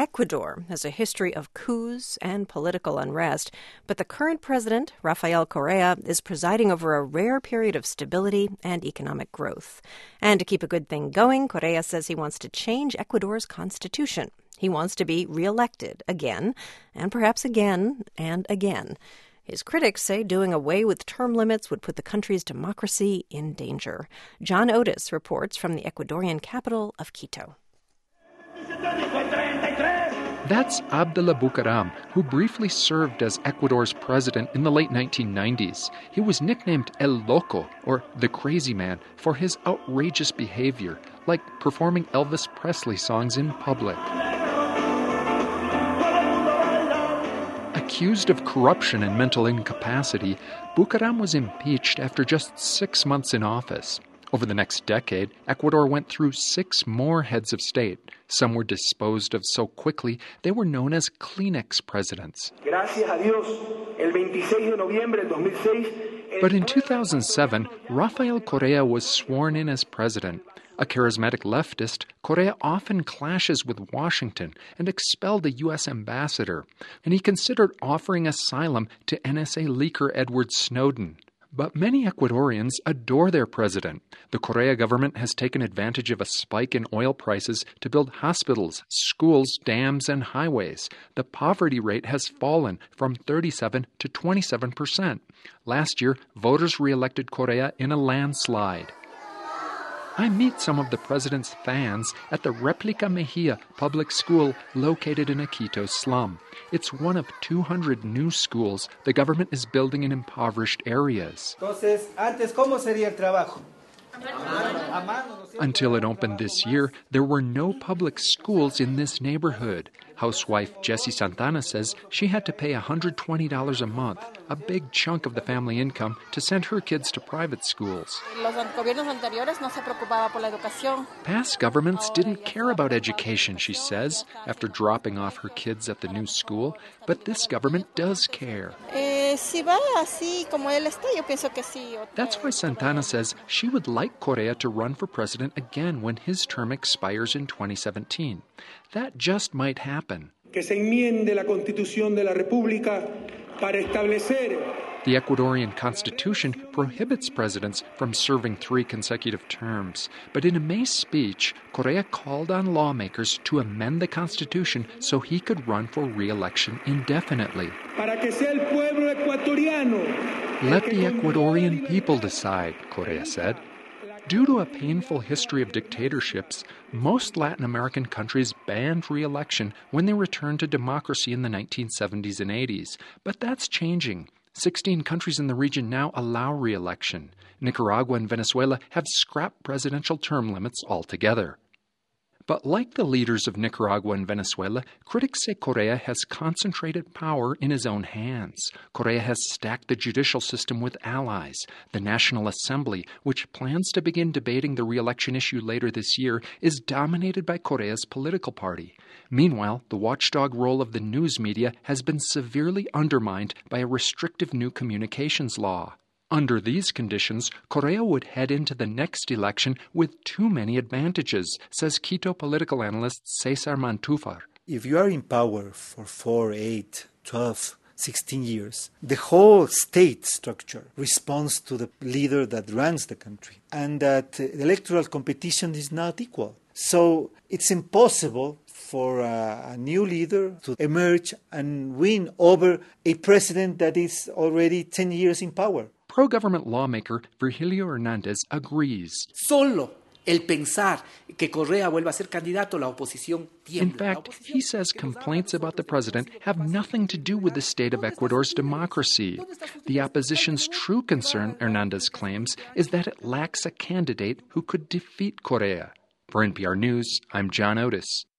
Ecuador has a history of coups and political unrest, but the current president, Rafael Correa, is presiding over a rare period of stability and economic growth. And to keep a good thing going, Correa says he wants to change Ecuador's constitution. He wants to be reelected again, and perhaps again and again. His critics say doing away with term limits would put the country's democracy in danger. John Otis reports from the Ecuadorian capital of Quito. That's Abdallah Bucaram, who briefly served as Ecuador's president in the late 1990s. He was nicknamed El Loco, or the Crazy Man, for his outrageous behavior, like performing Elvis Presley songs in public. Accused of corruption and mental incapacity, Bucaram was impeached after just 6 months in office. Over the next decade, Ecuador went through 6 more heads of state. Some were disposed of so quickly, they were known as Kleenex presidents. But in 2007, Rafael Correa was sworn in as president. A charismatic leftist, Correa often clashes with Washington and expelled a U.S. ambassador. And he considered offering asylum to NSA leaker Edward Snowden. But many Ecuadorians adore their president. The Correa government has taken advantage of a spike in oil prices to build hospitals, schools, dams, and highways. The poverty rate has fallen from 37% to 27%. Last year, voters re-elected Correa in a landslide. I meet some of the president's fans at the Replica Mejia public school located in a Quito slum. It's one of 200 new schools the government is building in impoverished areas. Until it opened this year, there were no public schools in this neighborhood. Housewife Jessie Santana says she had to pay $120 a month, a big chunk of the family income, to send her kids to private schools. Past governments didn't care about education, she says, after dropping off her kids at the new school. But this government does care. That's why Santana says she would like Correa to run for president again when his term expires in 2017. That just might happen. The Ecuadorian constitution prohibits presidents from serving 3 consecutive terms. But in a May speech, Correa called on lawmakers to amend the constitution so he could run for re-election indefinitely. Let the Ecuadorian people decide, Correa said. Due to a painful history of dictatorships, most Latin American countries banned re-election when they returned to democracy in the 1970s and 80s. But that's changing. 16 countries in the region now allow re-election. Nicaragua and Venezuela have scrapped presidential term limits altogether. But like the leaders of Nicaragua and Venezuela, critics say Correa has concentrated power in his own hands. Correa has stacked the judicial system with allies. The National Assembly, which plans to begin debating the re-election issue later this year, is dominated by Correa's political party. Meanwhile, the watchdog role of the news media has been severely undermined by a restrictive new communications law. Under these conditions, Correa would head into the next election with too many advantages, says Quito political analyst Cesar Mantufar. If you are in power for 4, 8, 12, 16 years, the whole state structure responds to the leader that runs the country, and that electoral competition is not equal. So it's impossible for a new leader to emerge and win over a president that is already 10 years in power. Pro-government lawmaker Virgilio Hernandez agrees. Solo el pensar que Correa vuelva a ser candidato, la oposición tiembla. In fact, he says complaints about the president have nothing to do with the state of Ecuador's democracy. The opposition's true concern, Hernandez claims, is that it lacks a candidate who could defeat Correa. For NPR News, I'm John Otis.